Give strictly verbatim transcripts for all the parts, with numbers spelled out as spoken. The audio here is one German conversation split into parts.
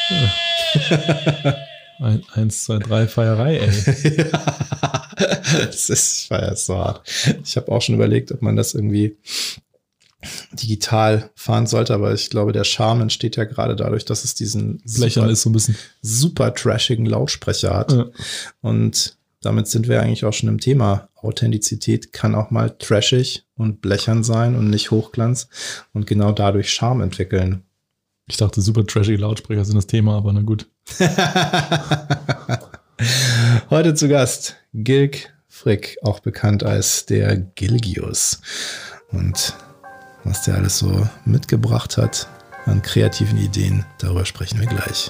Ja. Ein, eins, zwei, drei, Feierei, ey. Ja, das ist, ich feiere es so hart. Ich habe auch schon überlegt, ob man das irgendwie digital fahren sollte, aber ich glaube, der Charme entsteht ja gerade dadurch, dass es diesen Blechern ist so ein bisschen super trashigen Lautsprecher hat. Ja. Und damit sind wir eigentlich auch schon im Thema. Authentizität kann auch mal trashig und blechern sein und nicht Hochglanz und genau dadurch Charme entwickeln. Ich dachte, super trashige Lautsprecher sind das Thema, aber na gut. Heute zu Gast Gilg Frick, auch bekannt als der Gilgius. Und was der alles so mitgebracht hat an kreativen Ideen, darüber sprechen wir gleich.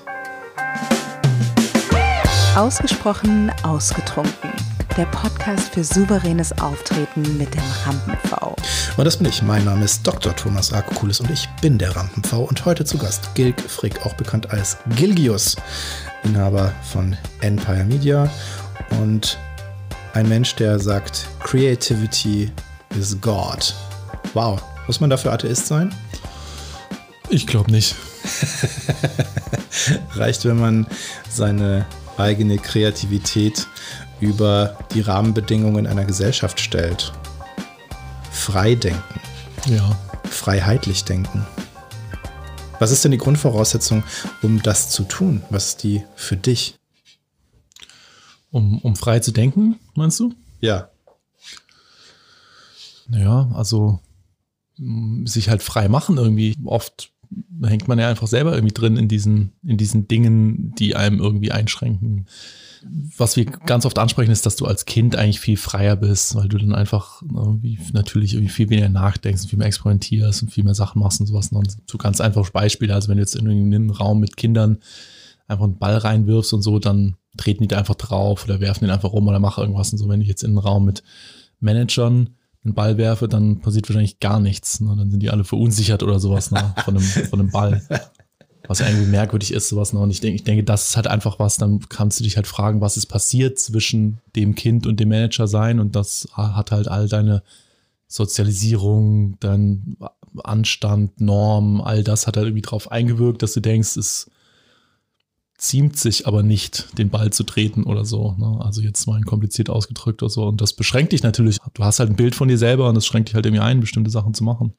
Ausgesprochen ausgetrunken. Der Podcast für souveränes Auftreten mit dem Rampen-V. Und das bin ich. Mein Name ist Doktor Thomas Arkokulis und ich bin der Rampen-V. Und heute zu Gast Gilg Frick, auch bekannt als Gilgius, Inhaber von Empire Media und ein Mensch, der sagt, Creativity is God. Wow. Muss man dafür Atheist sein? Ich glaube nicht. Reicht, wenn man seine eigene Kreativität über die Rahmenbedingungen einer Gesellschaft stellt. Frei denken. Ja. Freiheitlich denken. Was ist denn die Grundvoraussetzung, um das zu tun? Was ist die für dich? Um, um frei zu denken, meinst du? Ja. Naja, also sich halt frei machen irgendwie. Oft hängt man ja einfach selber irgendwie drin in diesen, in diesen Dingen, die einem irgendwie einschränken. Was wir ganz oft ansprechen, ist, dass du als Kind eigentlich viel freier bist, weil du dann einfach irgendwie natürlich irgendwie viel weniger nachdenkst, viel mehr experimentierst und viel mehr Sachen machst und sowas. Und so ganz einfache Beispiele, also wenn du jetzt in einen Raum mit Kindern einfach einen Ball reinwirfst und so, dann treten die da einfach drauf oder werfen den einfach rum oder machen irgendwas und so. Wenn ich jetzt in einen Raum mit Managern einen Ball werfe, dann passiert wahrscheinlich gar nichts. Ne? Dann sind die alle verunsichert oder sowas, ne? von, einem, von einem Ball. Was ja irgendwie merkwürdig ist, sowas. Ne? Und ich denke, ich denke, das ist halt einfach was, dann kannst du dich halt fragen, was ist passiert zwischen dem Kind und dem Manager sein. Und das hat halt all deine Sozialisierung, dein Anstand, Norm, all das hat halt irgendwie drauf eingewirkt, dass du denkst, es ziemt sich aber nicht, den Ball zu treten oder so. Ne? Also jetzt mal kompliziert ausgedrückt oder so. Und das beschränkt dich natürlich. Du hast halt ein Bild von dir selber und das schränkt dich halt irgendwie ein, bestimmte Sachen zu machen.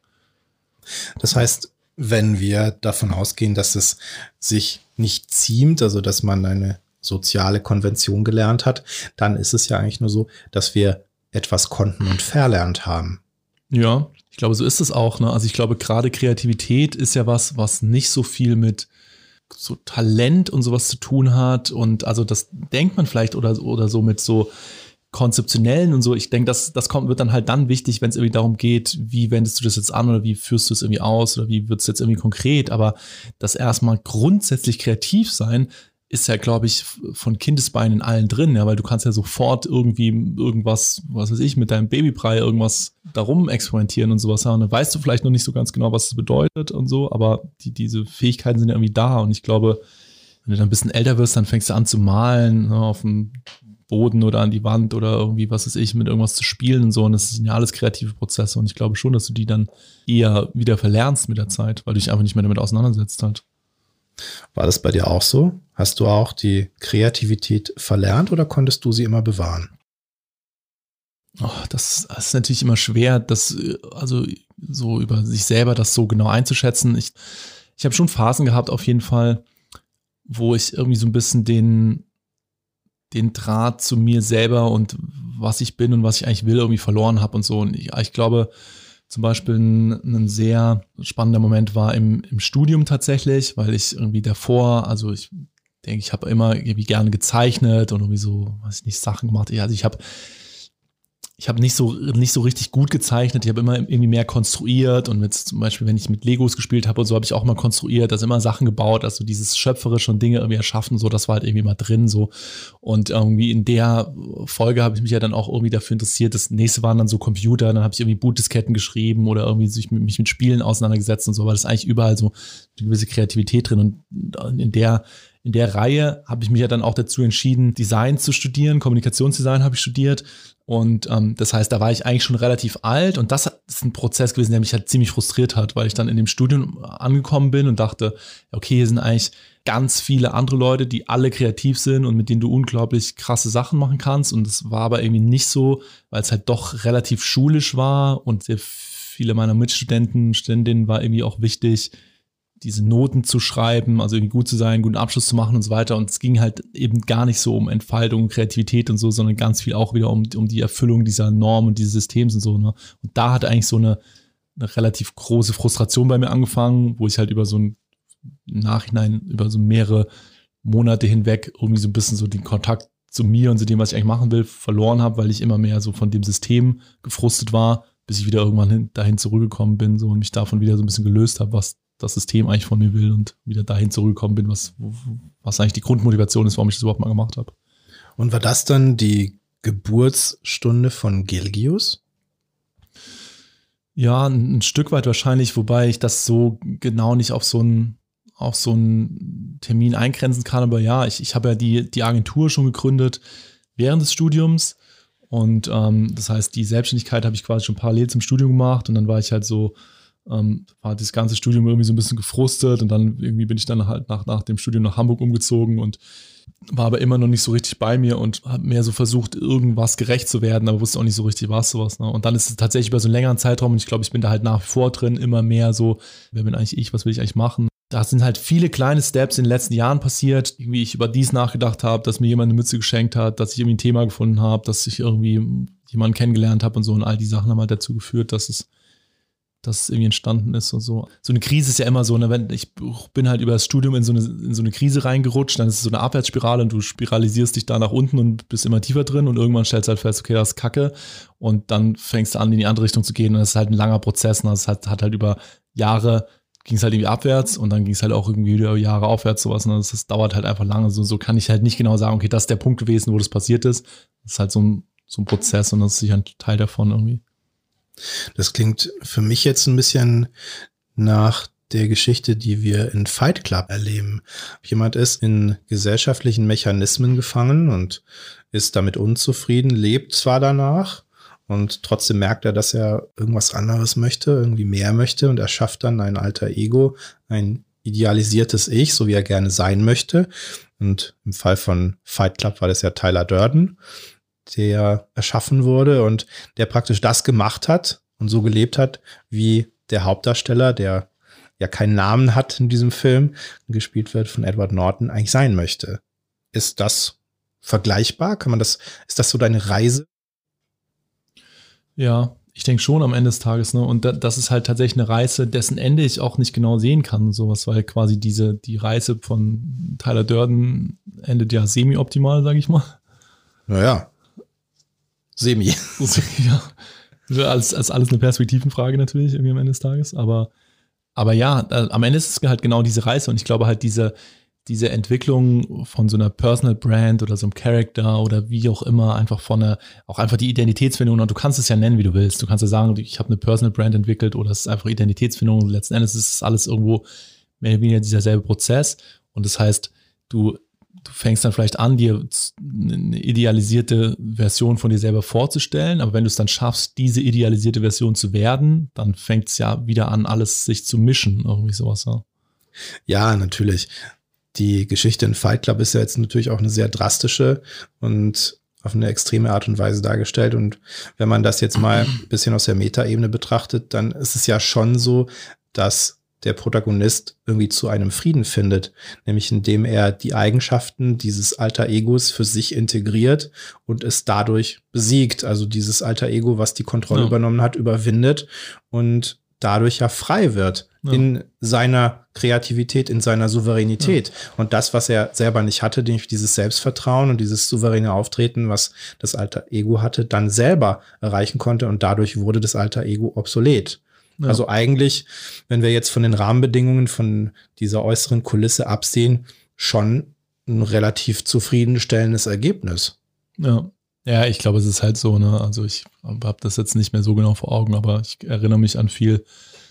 Das heißt, wenn wir davon ausgehen, dass es sich nicht ziemt, also dass man eine soziale Konvention gelernt hat, dann ist es ja eigentlich nur so, dass wir etwas konnten und verlernt haben. Ja, ich glaube, so ist es auch. Ne? Also ich glaube, gerade Kreativität ist ja was, was nicht so viel mit so Talent und sowas zu tun hat. Und also das denkt man vielleicht oder, oder so mit so konzeptionellen und so. Ich denke, das, das kommt, wird dann halt dann wichtig, wenn es irgendwie darum geht, wie wendest du das jetzt an oder wie führst du es irgendwie aus oder wie wird es jetzt irgendwie konkret. Aber das erstmal grundsätzlich kreativ sein, ist ja, glaube ich, von Kindesbeinen in allen drin, ja, weil du kannst ja sofort irgendwie irgendwas, was weiß ich, mit deinem Babybrei irgendwas darum experimentieren und sowas. Ja, und dann weißt du vielleicht noch nicht so ganz genau, was das bedeutet und so, aber die, diese Fähigkeiten sind ja irgendwie da und ich glaube, wenn du dann ein bisschen älter wirst, dann fängst du an zu malen, ne, auf dem Boden oder an die Wand oder irgendwie, was weiß ich, mit irgendwas zu spielen und so. Und das sind ja alles kreative Prozesse und ich glaube schon, dass du die dann eher wieder verlernst mit der Zeit, weil du dich einfach nicht mehr damit auseinandersetzt halt. War das bei dir auch so? Hast du auch die Kreativität verlernt oder konntest du sie immer bewahren? Oh, das, das ist natürlich immer schwer, das also so über sich selber das so genau einzuschätzen. Ich, ich habe schon Phasen gehabt auf jeden Fall, wo ich irgendwie so ein bisschen den, den Draht zu mir selber und was ich bin und was ich eigentlich will irgendwie verloren habe und so. Und ich, ich glaube, zum Beispiel ein, ein sehr spannender Moment war im, im Studium tatsächlich, weil ich irgendwie davor, also ich denke, ich habe immer irgendwie gerne gezeichnet und irgendwie so, weiß ich nicht, Sachen gemacht. Also ich habe ich habe nicht so nicht so richtig gut gezeichnet. Ich habe immer irgendwie mehr konstruiert und mit zum Beispiel, wenn ich mit Legos gespielt habe und so, habe ich auch mal konstruiert, also immer Sachen gebaut, also dieses schöpferische und Dinge irgendwie erschaffen, so, das war halt irgendwie mal drin so. Und irgendwie in der Folge habe ich mich ja dann auch irgendwie dafür interessiert. Das nächste waren dann so Computer, dann habe ich irgendwie Bootdisketten geschrieben oder irgendwie sich mit, mich mit Spielen auseinandergesetzt und so, aber das ist eigentlich überall so eine gewisse Kreativität drin und in der in der Reihe habe ich mich ja dann auch dazu entschieden, Design zu studieren, Kommunikationsdesign habe ich studiert. Und ähm, das heißt, da war ich eigentlich schon relativ alt und das ist ein Prozess gewesen, der mich halt ziemlich frustriert hat, weil ich dann in dem Studium angekommen bin und dachte, okay, hier sind eigentlich ganz viele andere Leute, die alle kreativ sind und mit denen du unglaublich krasse Sachen machen kannst. Und das war aber irgendwie nicht so, weil es halt doch relativ schulisch war und sehr viele meiner Mitstudenten, Studentinnen war irgendwie auch wichtig, diese Noten zu schreiben, also irgendwie gut zu sein, guten Abschluss zu machen und so weiter. Und es ging halt eben gar nicht so um Entfaltung, Kreativität und so, sondern ganz viel auch wieder um, um die Erfüllung dieser Norm und dieses Systems und so. Ne? Und da hat eigentlich so eine, eine relativ große Frustration bei mir angefangen, wo ich halt über so ein im Nachhinein, über so mehrere Monate hinweg irgendwie so ein bisschen so den Kontakt zu mir und zu dem, was ich eigentlich machen will, verloren habe, weil ich immer mehr so von dem System gefrustet war, bis ich wieder irgendwann hin, dahin zurückgekommen bin so und mich davon wieder so ein bisschen gelöst habe, was das System eigentlich von mir will und wieder dahin zurückgekommen bin, was, was eigentlich die Grundmotivation ist, warum ich das überhaupt mal gemacht habe. Und war das dann die Geburtsstunde von Gilgius? Ja, ein, ein Stück weit wahrscheinlich, wobei ich das so genau nicht auf so einen auf so einen Termin eingrenzen kann, aber ja, ich, ich habe ja die, die Agentur schon gegründet während des Studiums und ähm, das heißt, die Selbstständigkeit habe ich quasi schon parallel zum Studium gemacht und dann war ich halt so Ähm, war das ganze Studium irgendwie so ein bisschen gefrustet und dann irgendwie bin ich dann halt nach, nach dem Studium nach Hamburg umgezogen und war aber immer noch nicht so richtig bei mir und habe mehr so versucht, irgendwas gerecht zu werden, aber wusste auch nicht so richtig, was sowas. Ne? Und dann ist es tatsächlich über so einen längeren Zeitraum und ich glaube, ich bin da halt nach wie vor drin, immer mehr so, wer bin eigentlich ich, was will ich eigentlich machen? Da sind halt viele kleine Steps in den letzten Jahren passiert, wie ich über dies nachgedacht habe, dass mir jemand eine Mütze geschenkt hat, dass ich irgendwie ein Thema gefunden habe, dass ich irgendwie jemanden kennengelernt habe und so und all die Sachen haben halt dazu geführt, dass es dass es irgendwie entstanden ist und so. So eine Krise ist ja immer so, ne, wenn ich bin halt über das Studium in so eine, in so eine Krise reingerutscht, dann ist es so eine Abwärtsspirale und du spiralisierst dich da nach unten und bist immer tiefer drin und irgendwann stellst du halt fest, okay, das ist Kacke und dann fängst du an, in die andere Richtung zu gehen und das ist halt ein langer Prozess und das hat, hat halt über Jahre ging es halt irgendwie abwärts und dann ging es halt auch irgendwie wieder Jahre aufwärts sowas und das, das dauert halt einfach lange. So, so kann ich halt nicht genau sagen, okay, das ist der Punkt gewesen, wo das passiert ist. Das ist halt so ein, so ein Prozess und das ist sicher ein Teil davon irgendwie. Das klingt für mich jetzt ein bisschen nach der Geschichte, die wir in Fight Club erleben. Jemand ist in gesellschaftlichen Mechanismen gefangen und ist damit unzufrieden, lebt zwar danach und trotzdem merkt er, dass er irgendwas anderes möchte, irgendwie mehr möchte und er schafft dann ein alter Ego, ein idealisiertes Ich, so wie er gerne sein möchte. Und im Fall von Fight Club war das ja Tyler Durden, der erschaffen wurde und der praktisch das gemacht hat und so gelebt hat, wie der Hauptdarsteller, der ja keinen Namen hat in diesem Film, gespielt wird von Edward Norton, eigentlich sein möchte. Ist das vergleichbar? Kann man das, ist das so deine Reise? Ja, ich denke schon am Ende des Tages, ne? Und da, das ist halt tatsächlich eine Reise, dessen Ende ich auch nicht genau sehen kann, sowas, weil quasi diese, die Reise von Tyler Durden endet ja semi-optimal, sage ich mal. Naja. Semi. Ja, als, als alles eine Perspektivenfrage natürlich irgendwie am Ende des Tages. Aber, aber ja, äh, am Ende ist es halt genau diese Reise und ich glaube halt diese, diese Entwicklung von so einer Personal Brand oder so einem Charakter oder wie auch immer, einfach von einer, auch einfach die Identitätsfindung und du kannst es ja nennen, wie du willst. Du kannst ja sagen, ich habe eine Personal Brand entwickelt oder es ist einfach Identitätsfindung. Letzten Endes ist es alles irgendwo mehr oder weniger dieser selbe Prozess und das heißt, du Du fängst dann vielleicht an, dir eine idealisierte Version von dir selber vorzustellen, aber wenn du es dann schaffst, diese idealisierte Version zu werden, dann fängt es ja wieder an, alles sich zu mischen, irgendwie sowas. Ja, ja, natürlich. Die Geschichte in Fight Club ist ja jetzt natürlich auch eine sehr drastische und auf eine extreme Art und Weise dargestellt. Und wenn man das jetzt mal ein bisschen aus der Metaebene betrachtet, dann ist es ja schon so, dass der Protagonist irgendwie zu einem Frieden findet, nämlich indem er die Eigenschaften dieses Alter Egos für sich integriert und es dadurch besiegt. Also dieses Alter Ego, was die Kontrolle ja. übernommen hat, überwindet und dadurch ja frei wird ja. in seiner Kreativität, in seiner Souveränität. Ja. Und das, was er selber nicht hatte, nämlich dieses Selbstvertrauen und dieses souveräne Auftreten, was das Alter Ego hatte, dann selber erreichen konnte und dadurch wurde das Alter Ego obsolet. Ja. Also eigentlich, wenn wir jetzt von den Rahmenbedingungen von dieser äußeren Kulisse absehen, schon ein relativ zufriedenstellendes Ergebnis. Ja, ja, ich glaube, es ist halt so, ne? Also ich habe das jetzt nicht mehr so genau vor Augen, aber ich erinnere mich an viel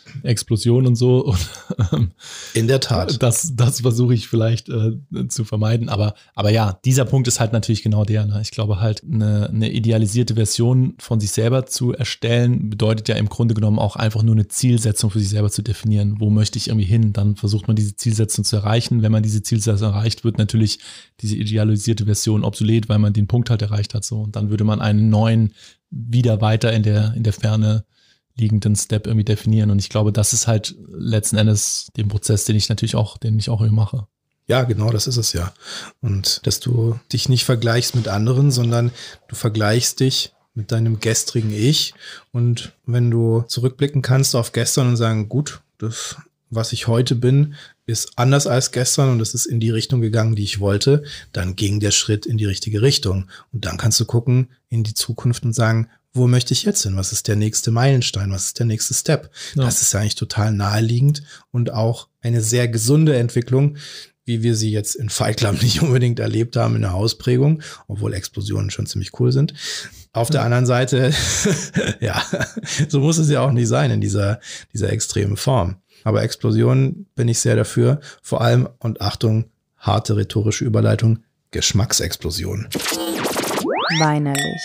Explosion und so. Und, ähm, in der Tat. Das, das versuche ich vielleicht äh, zu vermeiden. Aber, aber ja, dieser Punkt ist halt natürlich genau der. Ne? Ich glaube halt, eine, eine idealisierte Version von sich selber zu erstellen, bedeutet ja im Grunde genommen auch einfach nur eine Zielsetzung für sich selber zu definieren. Wo möchte ich irgendwie hin? Dann versucht man diese Zielsetzung zu erreichen. Wenn man diese Zielsetzung erreicht, wird natürlich diese idealisierte Version obsolet, weil man den Punkt halt erreicht hat. So. Und dann würde man einen neuen, wieder weiter in der, in der Ferne liegenden Step irgendwie definieren. Und ich glaube, das ist halt letzten Endes den Prozess, den ich natürlich auch, den ich auch irgendwie mache. Ja, genau, das ist es ja. Und dass du dich nicht vergleichst mit anderen, sondern du vergleichst dich mit deinem gestrigen Ich. Und wenn du zurückblicken kannst auf gestern und sagen, gut, das, was ich heute bin, ist anders als gestern und es ist in die Richtung gegangen, die ich wollte, dann ging der Schritt in die richtige Richtung. Und dann kannst du gucken in die Zukunft und sagen, wo möchte ich jetzt hin? Was ist der nächste Meilenstein? Was ist der nächste Step? Ja. Das ist ja eigentlich total naheliegend und auch eine sehr gesunde Entwicklung, wie wir sie jetzt in Fight Club nicht unbedingt erlebt haben in der Ausprägung, obwohl Explosionen schon ziemlich cool sind. Auf der anderen Seite, ja, so muss es ja auch nicht sein in dieser, dieser extremen Form. Aber Explosionen bin ich sehr dafür. Vor allem, und Achtung, harte rhetorische Überleitung, Geschmacksexplosion. Weinerlich.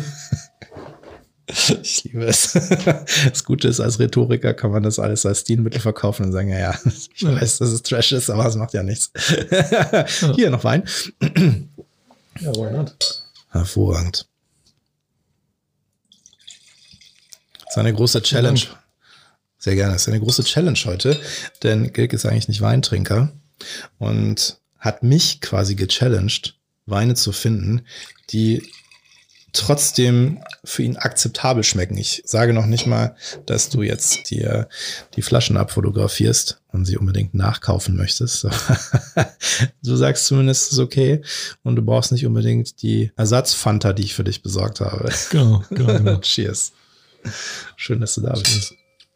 Ich liebe es. Das Gute ist, als Rhetoriker kann man das alles als Stilmittel verkaufen und sagen, ja, ja, ich weiß, dass es Trash ist, aber es macht ja nichts. Ja. Hier noch Wein. Ja, why not? Hervorragend. Das ist eine große Challenge. Sehr gerne. Das ist eine große Challenge heute, denn Gilg ist eigentlich nicht Weintrinker und hat mich quasi gechallenged, Weine zu finden, die trotzdem für ihn akzeptabel schmecken. Ich sage noch nicht mal, dass du jetzt dir die Flaschen abfotografierst und sie unbedingt nachkaufen möchtest. Du sagst zumindest, es ist okay und du brauchst nicht unbedingt die Ersatzfanta, die ich für dich besorgt habe. Genau, genau, genau. Cheers. Schön, dass du da bist.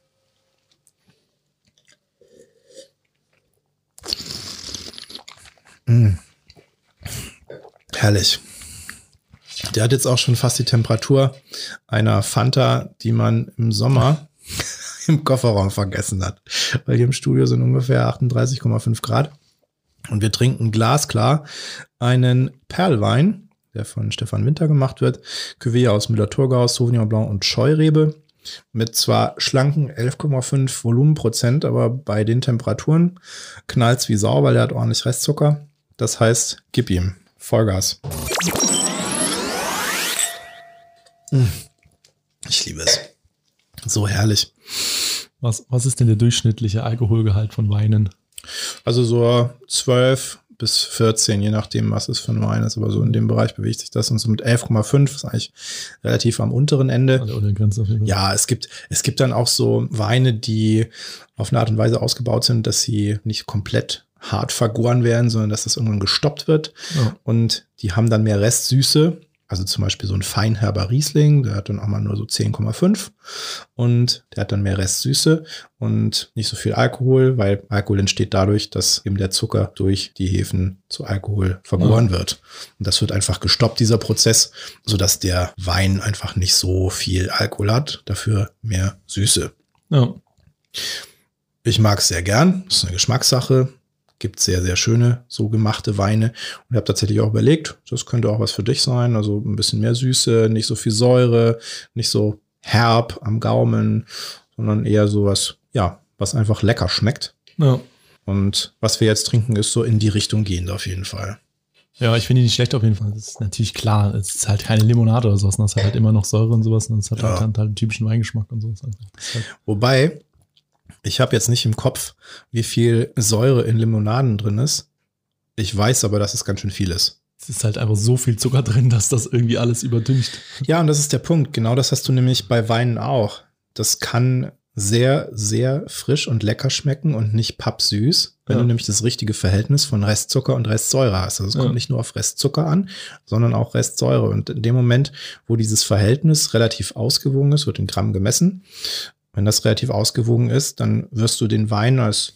Mm. Herrlich. Der hat jetzt auch schon fast die Temperatur einer Fanta, die man im Sommer im Kofferraum vergessen hat. Weil hier im Studio sind ungefähr achtunddreißig Komma fünf Grad. Und wir trinken glasklar einen Perlwein, der von Stefan Winter gemacht wird. Cuvée aus Müller-Thurgau, Sauvignon Blanc und Scheurebe. Mit zwar schlanken elf Komma fünf Volumenprozent, aber bei den Temperaturen knallt's wie Sau, weil der hat ordentlich Restzucker. Das heißt, gib ihm Vollgas. Ich liebe es. So herrlich. Was, was ist denn der durchschnittliche Alkoholgehalt von Weinen? Also so zwölf bis vierzehn, je nachdem, was es für ein Wein ist. Aber so in dem Bereich bewegt sich das. Und so mit elf Komma fünf ist eigentlich relativ am unteren Ende. Also unter der Grenze auf jeden Fall. Ja, es gibt, es gibt dann auch so Weine, die auf eine Art und Weise ausgebaut sind, dass sie nicht komplett hart vergoren werden, sondern dass das irgendwann gestoppt wird. Ja. Und die haben dann mehr Restsüße. Also zum Beispiel so ein feinherber Riesling, der hat dann auch mal nur so zehn Komma fünf und der hat dann mehr Restsüße und nicht so viel Alkohol, weil Alkohol entsteht dadurch, dass eben der Zucker durch die Hefen zu Alkohol vergoren ja. wird. Und das wird einfach gestoppt, dieser Prozess, sodass der Wein einfach nicht so viel Alkohol hat, dafür mehr Süße. Ja. Ich mag es sehr gern, das ist eine Geschmackssache. Gibt sehr, sehr schöne, so gemachte Weine. Und ich habe tatsächlich auch überlegt, das könnte auch was für dich sein. Also ein bisschen mehr Süße, nicht so viel Säure, nicht so herb am Gaumen, sondern eher sowas, ja, was einfach lecker schmeckt. Ja. Und was wir jetzt trinken, ist so in die Richtung gehend auf jeden Fall. Ja, ich finde die nicht schlecht auf jeden Fall. Das ist natürlich klar. Es ist halt keine Limonade oder sowas. Das hat halt immer noch Säure und sowas. Und es hat ja. halt einen typischen Weingeschmack und sowas. Halt Wobei, ich habe jetzt nicht im Kopf, wie viel Säure in Limonaden drin ist. Ich weiß aber, dass es ganz schön viel ist. Es ist halt einfach so viel Zucker drin, dass das irgendwie alles überdüngt. Ja, und das ist der Punkt. Genau das hast du nämlich bei Weinen auch. Das kann sehr, sehr frisch und lecker schmecken und nicht pappsüß, wenn ja. du nämlich das richtige Verhältnis von Restzucker und Restsäure hast. Also es ja. kommt nicht nur auf Restzucker an, sondern auch Restsäure. Und in dem Moment, wo dieses Verhältnis relativ ausgewogen ist, wird in Gramm gemessen. Wenn das relativ ausgewogen ist, dann wirst du den Wein als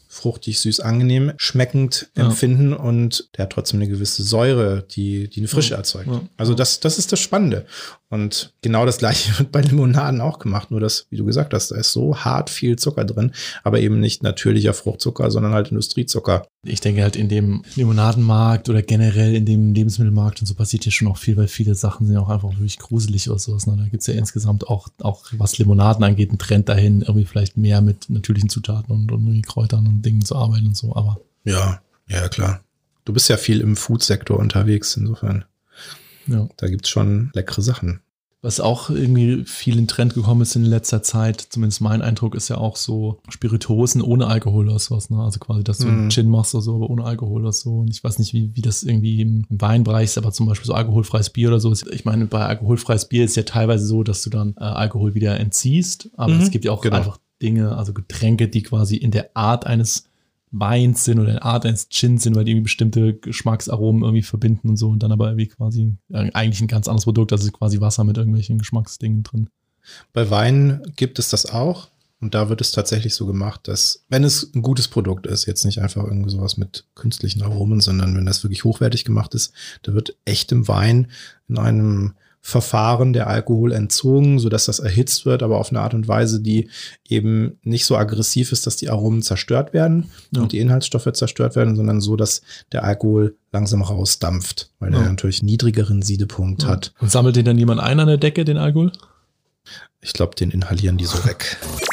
fruchtig, süß, angenehm, schmeckend Ja. empfinden und der hat trotzdem eine gewisse Säure, die, die eine Frische Ja. erzeugt. Ja. Also das, das ist das Spannende. Und genau das Gleiche wird bei Limonaden auch gemacht, nur dass, wie du gesagt hast, da ist so hart viel Zucker drin, aber eben nicht natürlicher Fruchtzucker, sondern halt Industriezucker. Ich denke halt in dem Limonadenmarkt oder generell in dem Lebensmittelmarkt und so passiert hier schon auch viel, weil viele Sachen sind ja auch einfach wirklich gruselig oder sowas. Ne? Da gibt es ja insgesamt auch, auch, was Limonaden angeht, einen Trend dahin, irgendwie vielleicht mehr mit natürlichen Zutaten und, und irgendwie Kräutern und Dingen zu arbeiten und so, aber. Ja, ja, klar. Du bist ja viel im Food-Sektor unterwegs, insofern. Ja. Da gibt's schon leckere Sachen. Was auch irgendwie viel in Trend gekommen ist in letzter Zeit, zumindest mein Eindruck, ist ja auch so Spirituosen ohne Alkohol oder sowas, ne? Also quasi, dass du einen Mhm. Gin machst oder so, aber ohne Alkohol oder so. Und ich weiß nicht, wie, wie das irgendwie im Weinbereich ist, aber zum Beispiel so alkoholfreies Bier oder so. Ich meine, bei alkoholfreies Bier ist ja teilweise so, dass du dann äh, Alkohol wieder entziehst, aber Mhm, es gibt ja auch genau. einfach Dinge, also Getränke, die quasi in der Art eines Weins sind oder in der Art eines Gins sind, weil die irgendwie bestimmte Geschmacksaromen irgendwie verbinden und so und dann aber irgendwie quasi äh, eigentlich ein ganz anderes Produkt, also quasi Wasser mit irgendwelchen Geschmacksdingen drin. Bei Wein gibt es das auch. Und da wird es tatsächlich so gemacht, dass, wenn es ein gutes Produkt ist, jetzt nicht einfach irgendwie sowas mit künstlichen Aromen, sondern wenn das wirklich hochwertig gemacht ist, da wird echtem Wein in einem Verfahren der Alkohol entzogen, sodass das erhitzt wird, aber auf eine Art und Weise, die eben nicht so aggressiv ist, dass die Aromen zerstört werden Ja. und die Inhaltsstoffe zerstört werden, sondern so, dass der Alkohol langsam rausdampft, weil Ja. er natürlich niedrigeren Siedepunkt Ja. hat. Und sammelt den dann jemand ein an der Decke, den Alkohol? Ich glaube, den inhalieren die so weg.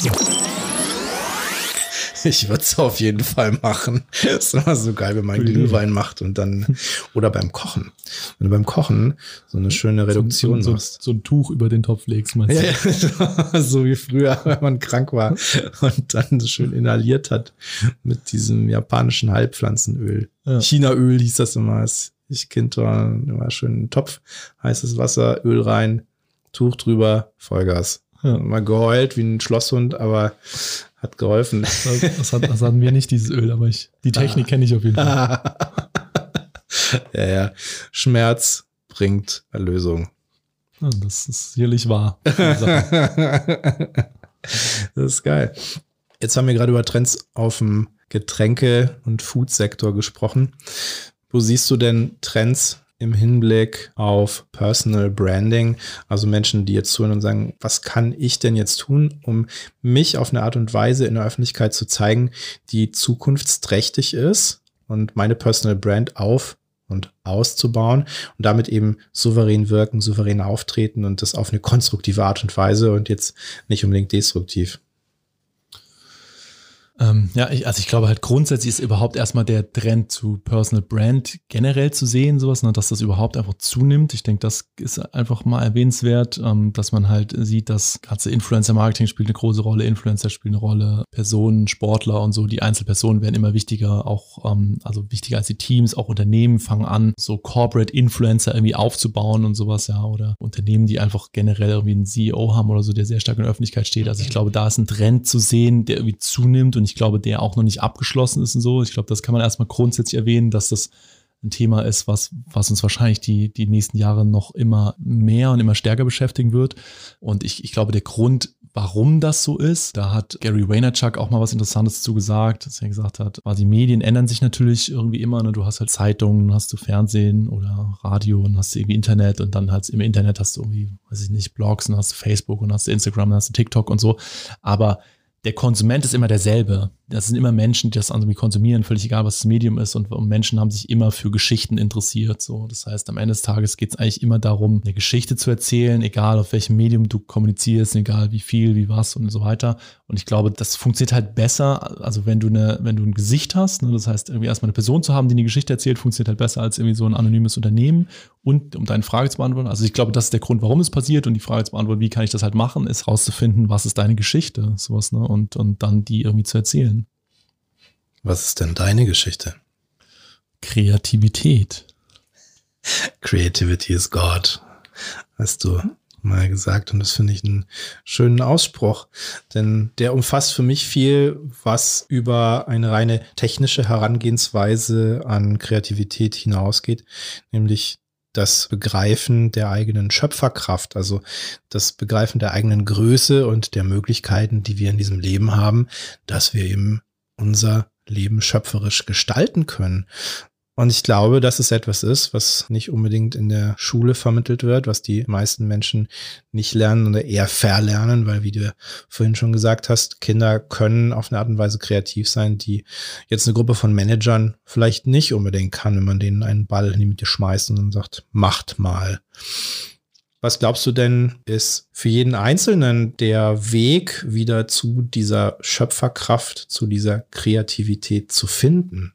Ich würde es auf jeden Fall machen. Das ist immer so geil, wenn man Gute Idee. Glühwein macht und dann, oder beim Kochen. Wenn du beim Kochen so eine schöne Reduktion so, so, machst. so ein Tuch über den Topf legst, meinst du? Ja, ja, so wie früher, wenn man krank war und dann so schön inhaliert hat mit diesem japanischen Heilpflanzenöl. Ja. Chinaöl hieß das immer. Als ich Kind war, immer schön einen Topf, heißes Wasser, Öl rein, Tuch drüber, Vollgas. Ja. Mal geheult wie ein Schlosshund, aber hat geholfen. Das, das, hat, das hatten wir nicht, dieses Öl, aber ich, die Technik kenne ich auf jeden Fall. Ja, ja. Schmerz bringt Erlösung. Ja, das ist sicherlich wahr. Das ist geil. Jetzt haben wir gerade über Trends auf dem Getränke- und Food-Sektor gesprochen. Wo siehst du denn Trends im Hinblick auf Personal Branding? Also Menschen, die jetzt zuhören und sagen, was kann ich denn jetzt tun, um mich auf eine Art und Weise in der Öffentlichkeit zu zeigen, die zukunftsträchtig ist und meine Personal Brand auf und auszubauen und damit eben souverän wirken, souverän auftreten und das auf eine konstruktive Art und Weise und jetzt nicht unbedingt destruktiv. Ähm, ja, ich, also ich glaube halt grundsätzlich ist überhaupt erstmal der Trend zu Personal Brand generell zu sehen, sowas, ne, dass das überhaupt einfach zunimmt. Ich denke, das ist einfach mal erwähnenswert, ähm, dass man halt sieht, dass ganze Influencer-Marketing spielt eine große Rolle, Influencer spielen eine Rolle, Personen, Sportler und so, die Einzelpersonen werden immer wichtiger, auch ähm, also wichtiger als die Teams, auch Unternehmen fangen an, so Corporate Influencer irgendwie aufzubauen und sowas, ja, oder Unternehmen, die einfach generell irgendwie einen C E O haben oder so, der sehr stark in der Öffentlichkeit steht. Also ich glaube, da ist ein Trend zu sehen, der irgendwie zunimmt und ich glaube, der auch noch nicht abgeschlossen ist und so. Ich glaube, das kann man erstmal grundsätzlich erwähnen, dass das ein Thema ist, was, was uns wahrscheinlich die, die nächsten Jahre noch immer mehr und immer stärker beschäftigen wird. Und ich, ich glaube, der Grund, warum das so ist, da hat Gary Vaynerchuk auch mal was Interessantes zu gesagt, dass er gesagt hat, die Medien ändern sich natürlich irgendwie immer. Ne? Du hast halt Zeitungen, hast du Fernsehen oder Radio und hast du irgendwie Internet und dann halt im Internet hast du irgendwie, weiß ich nicht, Blogs und hast du Facebook und hast du Instagram und hast du TikTok und so. Aber der Konsument ist immer derselbe. Das sind immer Menschen, die das irgendwie konsumieren, völlig egal, was das Medium ist. Und Menschen haben sich immer für Geschichten interessiert. So, das heißt, am Ende des Tages geht es eigentlich immer darum, eine Geschichte zu erzählen, egal auf welchem Medium du kommunizierst, egal wie viel, wie was und so weiter. Und ich glaube, das funktioniert halt besser, also wenn du eine, wenn du ein Gesicht hast, ne, das heißt, irgendwie erstmal eine Person zu haben, die eine Geschichte erzählt, funktioniert halt besser als irgendwie so ein anonymes Unternehmen. Und um deine Frage zu beantworten, also ich glaube, das ist der Grund, warum es passiert. Und die Frage zu beantworten, wie kann ich das halt machen, ist rauszufinden, was ist deine Geschichte, sowas, ne, und, und dann die irgendwie zu erzählen. Was ist denn deine Geschichte? Kreativität. Creativity is God, hast du mal gesagt. Und das finde ich einen schönen Ausspruch, denn der umfasst für mich viel, was über eine reine technische Herangehensweise an Kreativität hinausgeht, nämlich das Begreifen der eigenen Schöpferkraft, also das Begreifen der eigenen Größe und der Möglichkeiten, die wir in diesem Leben haben, dass wir eben unser Leben schöpferisch gestalten können. Und ich glaube, dass es etwas ist, was nicht unbedingt in der Schule vermittelt wird, was die meisten Menschen nicht lernen oder eher verlernen, weil, wie du vorhin schon gesagt hast, Kinder können auf eine Art und Weise kreativ sein, die jetzt eine Gruppe von Managern vielleicht nicht unbedingt kann, wenn man denen einen Ball in die Mitte schmeißt und dann sagt, macht mal. Was glaubst du denn, ist für jeden Einzelnen der Weg wieder zu dieser Schöpferkraft, zu dieser Kreativität zu finden?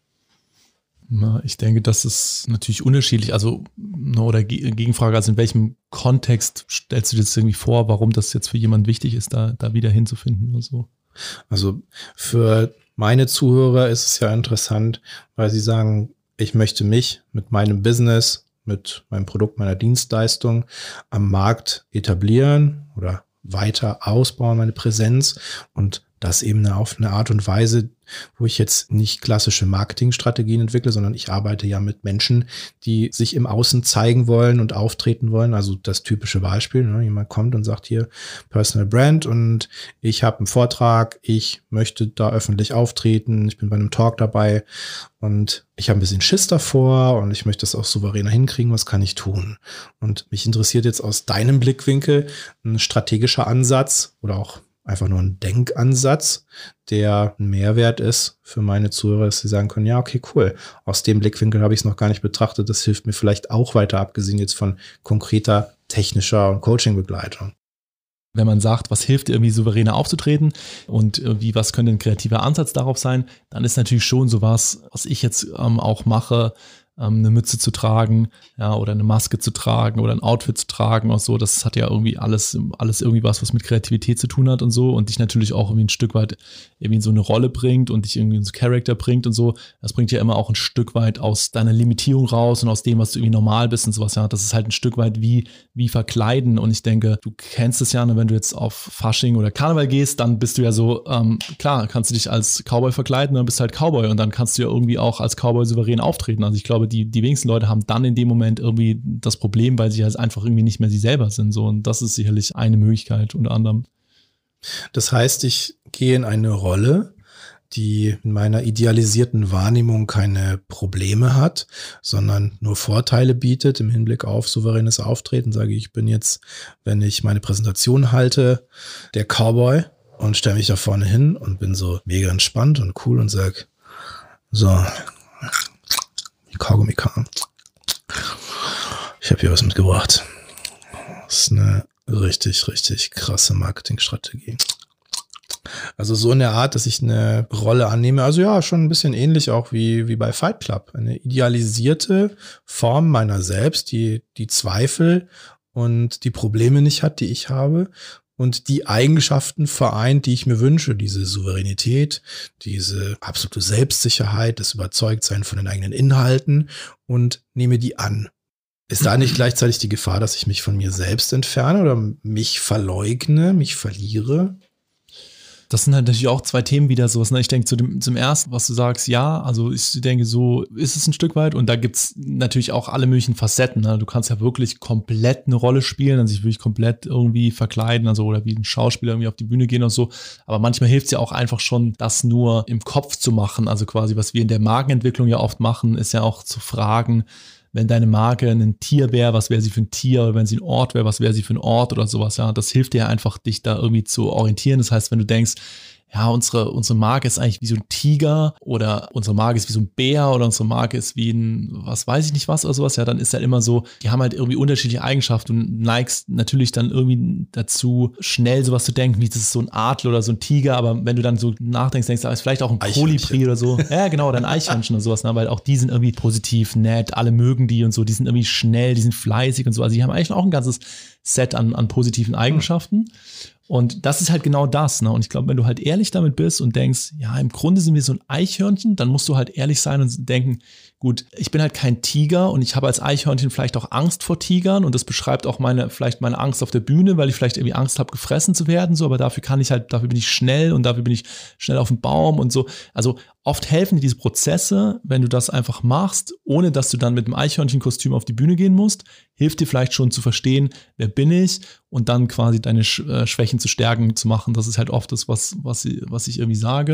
Ich denke, das ist natürlich unterschiedlich. Also, oder Gegenfrage, also in welchem Kontext stellst du dir das irgendwie vor, warum das jetzt für jemanden wichtig ist, da, da wieder hinzufinden oder so? Also für meine Zuhörer ist es ja interessant, weil sie sagen, ich möchte mich mit meinem Business, mit meinem Produkt, meiner Dienstleistung am Markt etablieren oder weiter ausbauen, meine Präsenz, und das eben auf eine Art und Weise, wo ich jetzt nicht klassische Marketingstrategien entwickle, sondern ich arbeite ja mit Menschen, die sich im Außen zeigen wollen und auftreten wollen. Also das typische Beispiel, ne? Jemand kommt und sagt hier Personal Brand und ich habe einen Vortrag, ich möchte da öffentlich auftreten, ich bin bei einem Talk dabei und ich habe ein bisschen Schiss davor und ich möchte das auch souveräner hinkriegen, was kann ich tun? Und mich interessiert jetzt aus deinem Blickwinkel ein strategischer Ansatz oder auch einfach nur ein Denkansatz, der ein Mehrwert ist für meine Zuhörer, dass sie sagen können, ja, okay, cool. Aus dem Blickwinkel habe ich es noch gar nicht betrachtet. Das hilft mir vielleicht auch weiter, abgesehen jetzt von konkreter technischer und Coaching-Begleitung. Wenn man sagt, was hilft irgendwie souveräner aufzutreten und wie, was könnte ein kreativer Ansatz darauf sein, dann ist natürlich schon sowas, was ich jetzt ähm, auch mache, eine Mütze zu tragen, ja, oder eine Maske zu tragen oder ein Outfit zu tragen und so. Das hat ja irgendwie alles, alles irgendwie was, was mit Kreativität zu tun hat und so und dich natürlich auch irgendwie ein Stück weit irgendwie in so eine Rolle bringt und dich irgendwie in so Charakter bringt und so. Das bringt ja immer auch ein Stück weit aus deiner Limitierung raus und aus dem, was du irgendwie normal bist und sowas. Ja, das ist halt ein Stück weit wie, wie verkleiden und ich denke, du kennst es ja, wenn du jetzt auf Fasching oder Karneval gehst, dann bist du ja so, ähm, klar, kannst du dich als Cowboy verkleiden, dann bist du halt Cowboy und dann kannst du ja irgendwie auch als Cowboy souverän auftreten. Also ich glaube, Die, die wenigsten Leute haben dann in dem Moment irgendwie das Problem, weil sie halt einfach irgendwie nicht mehr sie selber sind. So. Und das ist sicherlich eine Möglichkeit unter anderem. Das heißt, ich gehe in eine Rolle, die in meiner idealisierten Wahrnehmung keine Probleme hat, sondern nur Vorteile bietet im Hinblick auf souveränes Auftreten. Sage ich, ich bin jetzt, wenn ich meine Präsentation halte, der Cowboy und stelle mich da vorne hin und bin so mega entspannt und cool und sage, so, Kaugummi-Kahn. Ich habe hier was mitgebracht. Das ist eine richtig, richtig krasse Marketingstrategie. Also so in der Art, dass ich eine Rolle annehme. Also ja, schon ein bisschen ähnlich auch wie, wie bei Fight Club. Eine idealisierte Form meiner selbst, die, die Zweifel und die Probleme nicht hat, die ich habe. Und die Eigenschaften vereint, die ich mir wünsche, diese Souveränität, diese absolute Selbstsicherheit, das Überzeugtsein von den eigenen Inhalten und nehme die an. Ist da nicht gleichzeitig die Gefahr, dass ich mich von mir selbst entferne oder mich verleugne, mich verliere? Das sind halt natürlich auch zwei Themen wieder sowas. Ne? Ich denke zu dem, zum ersten, was du sagst, ja, also ich denke, so ist es ein Stück weit und da gibt es natürlich auch alle möglichen Facetten. Ne? Du kannst ja wirklich komplett eine Rolle spielen, also sich wirklich komplett irgendwie verkleiden, also oder wie ein Schauspieler irgendwie auf die Bühne gehen und so. Aber manchmal hilft es ja auch einfach schon, das nur im Kopf zu machen. Also quasi, was wir in der Markenentwicklung ja oft machen, ist ja auch zu fragen, wenn deine Marke ein Tier wäre, was wäre sie für ein Tier? Oder wenn sie ein Ort wäre, was wäre sie für ein Ort oder sowas? Ja, das hilft dir einfach, dich da irgendwie zu orientieren. Das heißt, wenn du denkst, ja, unsere, unsere Marke ist eigentlich wie so ein Tiger oder unsere Marke ist wie so ein Bär oder unsere Marke ist wie ein, was weiß ich nicht was oder sowas, ja, dann ist halt immer so, die haben halt irgendwie unterschiedliche Eigenschaften und neigst natürlich dann irgendwie dazu, schnell sowas zu denken, wie das ist so ein Adler oder so ein Tiger, aber wenn du dann so nachdenkst, denkst du, ist vielleicht auch ein Kolibri oder so. Ja, genau, oder ein Eichhörnchen oder sowas, ne, weil auch die sind irgendwie positiv, nett, alle mögen die und so, die sind irgendwie schnell, die sind fleißig und so, also die haben eigentlich auch ein ganzes Set an, an positiven Eigenschaften. Hm. Und das ist halt genau das, ne? Und ich glaube, wenn du halt ehrlich damit bist und denkst, ja, im Grunde sind wir so ein Eichhörnchen, dann musst du halt ehrlich sein und denken, gut, ich bin halt kein Tiger und ich habe als Eichhörnchen vielleicht auch Angst vor Tigern und das beschreibt auch meine, vielleicht meine Angst auf der Bühne, weil ich vielleicht irgendwie Angst habe, gefressen zu werden, so, aber dafür kann ich halt, dafür bin ich schnell und dafür bin ich schnell auf dem Baum und so. Also oft helfen dir diese Prozesse, wenn du das einfach machst, ohne dass du dann mit einem Eichhörnchenkostüm auf die Bühne gehen musst, hilft dir vielleicht schon zu verstehen, wer bin ich und dann quasi deine Schwächen zu stärken zu machen. Das ist halt oft das, was, was, was ich irgendwie sage.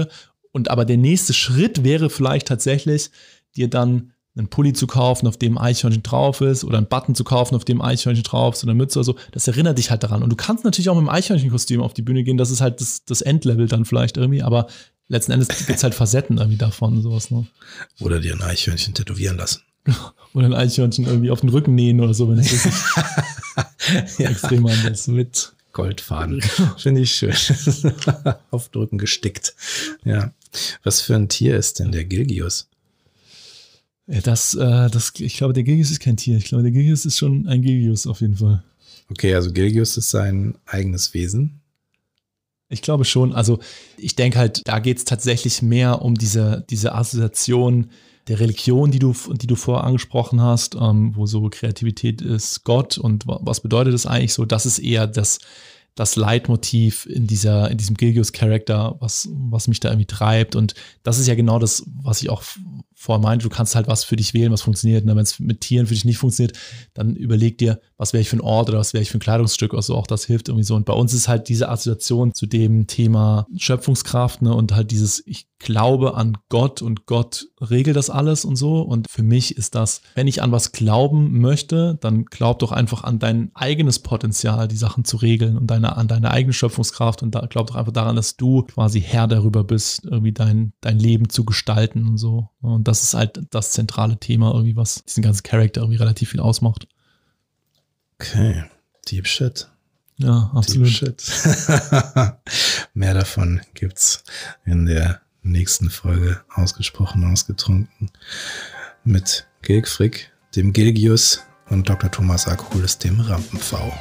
Und aber der nächste Schritt wäre vielleicht tatsächlich, dir dann einen Pulli zu kaufen, auf dem ein Eichhörnchen drauf ist, oder einen Button zu kaufen, auf dem ein Eichhörnchen drauf ist, oder eine Mütze oder so. Das erinnert dich halt daran. Und du kannst natürlich auch mit dem Eichhörnchenkostüm auf die Bühne gehen. Das ist halt das, das Endlevel dann vielleicht irgendwie, aber letzten Endes gibt es halt Facetten irgendwie davon. Sowas, ne? Oder dir ein Eichhörnchen tätowieren lassen. Oder ein Eichhörnchen irgendwie auf den Rücken nähen oder so, wenn es wirklich ja, extrem anders ist. Mit Goldfaden. Finde ich schön. Auf den Rücken gestickt. Ja. Was für ein Tier ist denn der Gilgius? Ja, das, äh, das, ich glaube, der Gilgius ist kein Tier. Ich glaube, der Gilgius ist schon ein Gilgius auf jeden Fall. Okay, also Gilgius ist sein eigenes Wesen. Ich glaube schon. Also ich denke halt, da geht es tatsächlich mehr um diese, diese Assoziation der Religion, die du, die du vorher angesprochen hast, ähm, wo so Kreativität ist Gott und was bedeutet das eigentlich so? Das ist eher das, das Leitmotiv in dieser, in diesem Gilgius-Charakter, was, was mich da irgendwie treibt. Und das ist ja genau das, was ich auch vorher meinte. Du kannst halt was für dich wählen, was funktioniert. Und wenn es mit Tieren für dich nicht funktioniert, dann überleg dir, was wäre ich für ein Ort oder was wäre ich für ein Kleidungsstück. Also auch das hilft irgendwie so. Und bei uns ist halt diese Assoziation zu dem Thema Schöpfungskraft, ne, und halt dieses, ich glaube an Gott und Gott regelt das alles und so. Und für mich ist das, wenn ich an was glauben möchte, dann glaub doch einfach an dein eigenes Potenzial, die Sachen zu regeln und deine, an deine eigene Schöpfungskraft, und da glaub doch einfach daran, dass du quasi Herr darüber bist, irgendwie dein, dein Leben zu gestalten und so. Und das ist halt das zentrale Thema irgendwie, was diesen ganzen Charakter irgendwie relativ viel ausmacht. Okay, Deep Shit. Ja, absolut. Deep Shit. Mehr davon gibt's in der nächsten Folge Ausgesprochen Ausgetrunken mit Gilg Frick, dem Gilgius, und Doktor Thomas Akukulis, dem Rampen-V.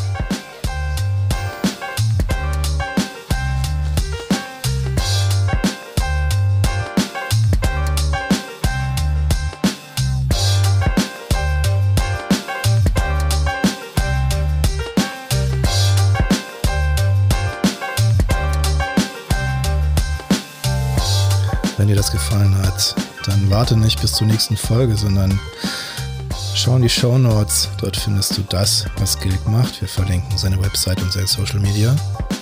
Wenn dir das gefallen hat, dann warte nicht bis zur nächsten Folge, sondern schau in die Shownotes. Dort findest du das, was Gilg macht. Wir verlinken seine Website und seine Social Media.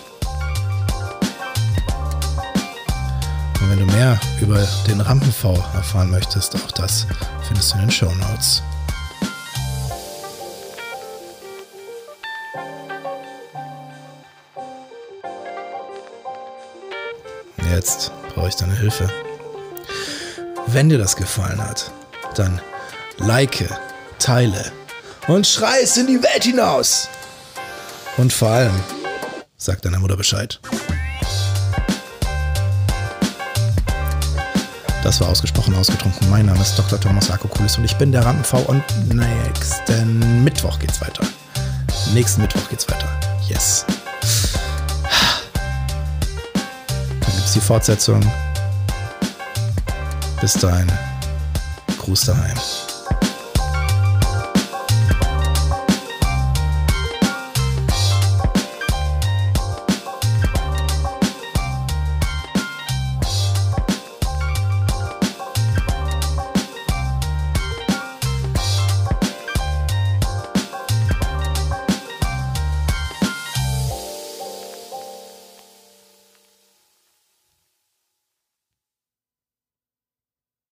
Und wenn du mehr über den Rampen-V erfahren möchtest, auch das findest du in den Shownotes. Und jetzt brauche ich deine Hilfe. Wenn dir das gefallen hat, dann like, teile und schrei es in die Welt hinaus. Und vor allem, sag deiner Mutter Bescheid. Das war Ausgesprochen Ausgetrunken. Mein Name ist Doktor Thomas Akukulis und ich bin der Rampen-V, und nächsten Mittwoch geht's weiter. Nächsten Mittwoch geht's weiter. Yes. Dann gibt's die Fortsetzung. Bis dahin, Gruß daheim.